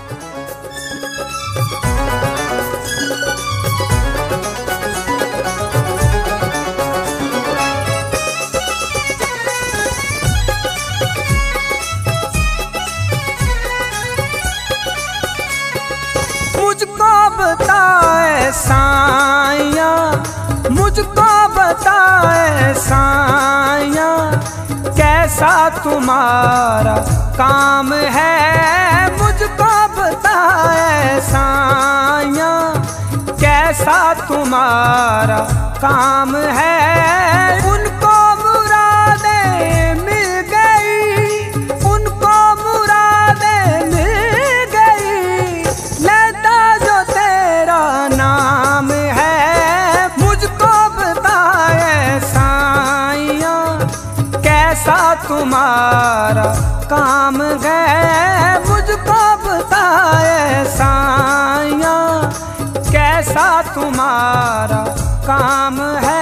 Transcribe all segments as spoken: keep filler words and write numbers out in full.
मुझको बताए साया, मुझको बताए साया, कैसा तुम्हारा काम है। मुझको बताए साया, कैसा तुम्हारा काम है। उनको मुरादें मिल गई, उनको मुरादें मिल गई, लेता जो तेरा नाम है। मुझको बताए साया, कैसा तुम्हारा काम है। मुझको बताए साया, कैसा तुम्हारा काम है।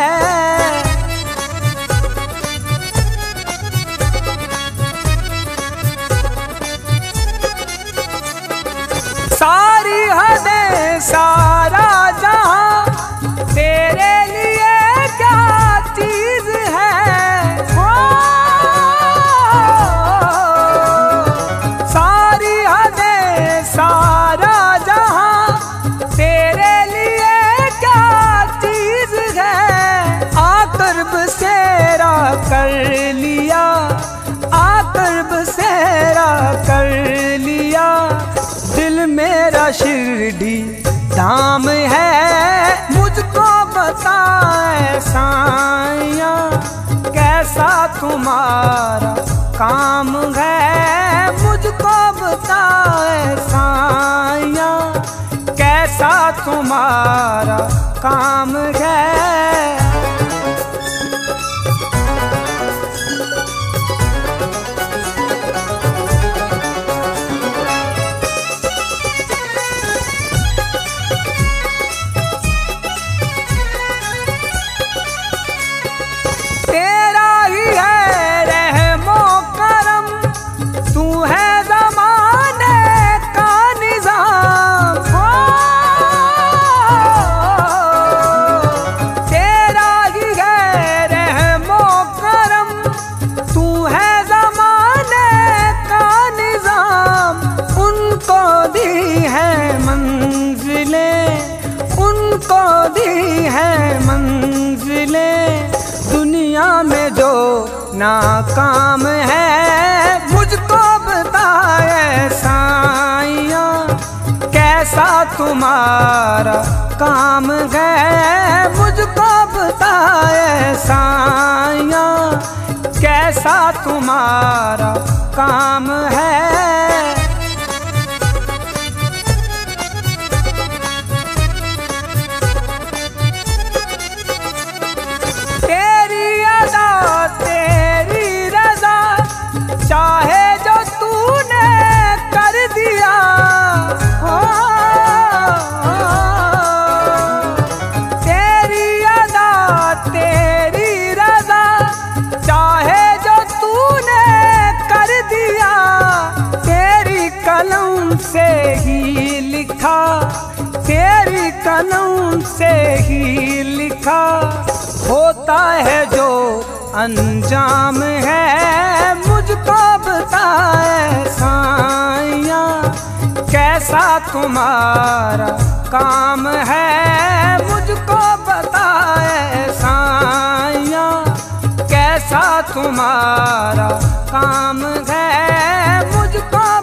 सारी हदें सारा जहां तेरे लिए क्या चीज है। ओ, सारी हदें सारा जहां तेरे लिए क्या चीज है। आकर बसेरा कर लिया, आकर बसेरा कर लिया, दिल मेरा शिरडी धाम है। मुझको बताए साया, कैसा तुम्हारा काम है। मुझको बताए साया, कैसा तुम्हारा काम है। तेरा ही है रहमो करम, तू है ज़माने का निज़ाम। हो, तेरा ही है रहमो करम, तू है ज़माने का निज़ाम। उनको दी है मंजिलें, उनको दी है मंजिलें, दुनिया में जो नाकाम है। मुझको बताए साया, कैसा तुम्हारा काम है। मुझको बताए साया, कैसा तुम्हारा काम है। तेरी अदा तेरी रज़ा, चाहे जो तूने कर दिया। हो, तेरी अदा तेरी रज़ा, चाहे जो तूने कर दिया। तेरी कलम से ही लिखा, तेरी कलम से ही लिखा, होता है जो अंजाम है। मुझको बताए साया, कैसा तुम्हारा काम है। मुझको बताए साया, कैसा तुम्हारा काम है। मुझको